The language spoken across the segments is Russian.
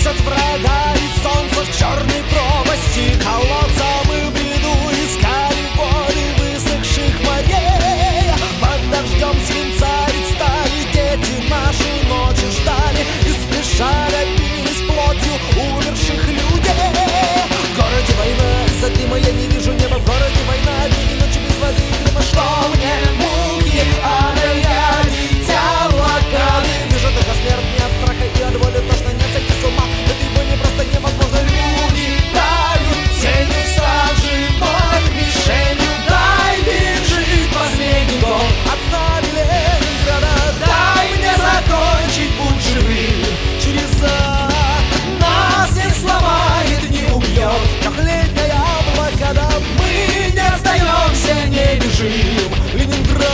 от врага, и солнце в черной пропасти. Колодца мы в бреду искали воды высохших морей. Под дождем свинца и стали дети наши ночи ждали и спешали, бились плотью умерших людей. В городе война, из-за дыма я не вижу неба. В городе война, дни и ночи без воды и хлеба. Что мне муки, я дитя блокады. Вижу только смерть не от страха и от боли, тошно не сойти с ума. Этой бойне просто невозможно. Люди тают тенью стажи, под мишенью. Дай пережить последний год. Отставь Ленинграда, дай мне закончить путь живым. Через нас не сломает, не убьет трехлетняя блокада. Мы не сдаемся, не бежим. Ленинград.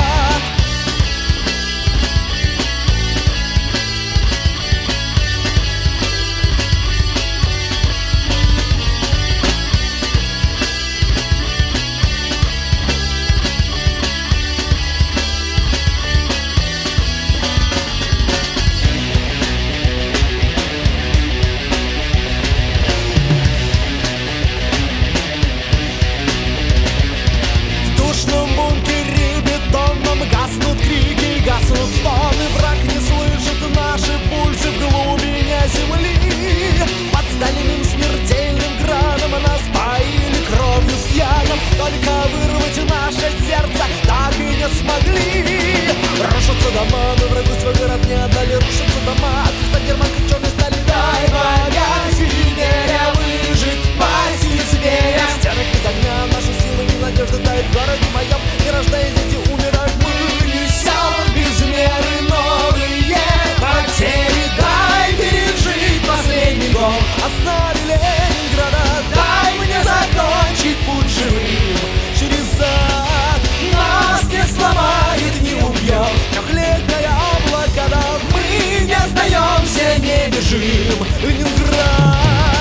Гаснут крики, гаснут стоны, враг не слышит наши пульсы в глубине земли. Под Сталиным смертельным градом нас поили кровью с ядом. Только вырвать наше сердце так и не смогли. Рушатся дома, мы врагу свой город не отдали. Рушатся дома, от креста германка черной стали. Дай богать вере выжить, пасть зверя. В стенах из огня наши силы и надежды тают. В городе моем, не рождаясь, дети умирают. Без меры новые потери. Дай пережить последний год. Оставь Ленинграда, дай мне закончить путь живым. Через ад нас не сломает, не убьет трехлетняя блокада. Мы не сдаемся, не бежим. Ленинград.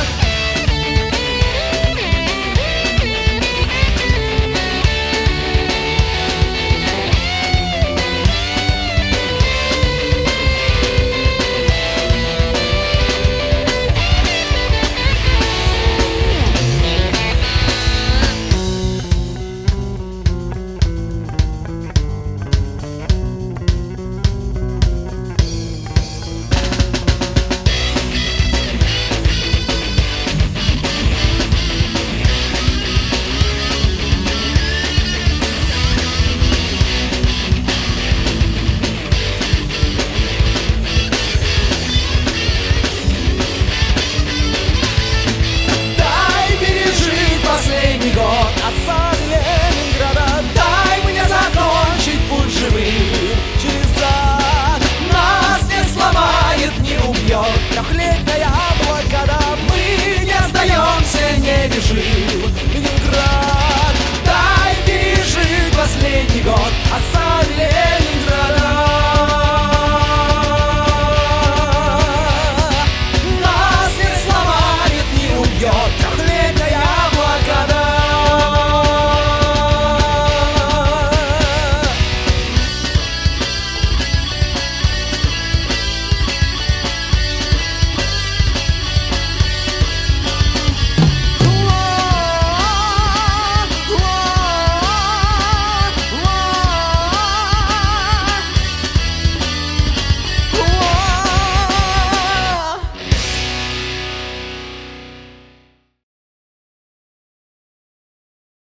Оставь Ленинграда, дай мне закончить путь живым. Через ад нас не сломает, не убьет трехлетняя блокада. Мы не сдаемся, не бежим. Ленинград, дай пережить последний год.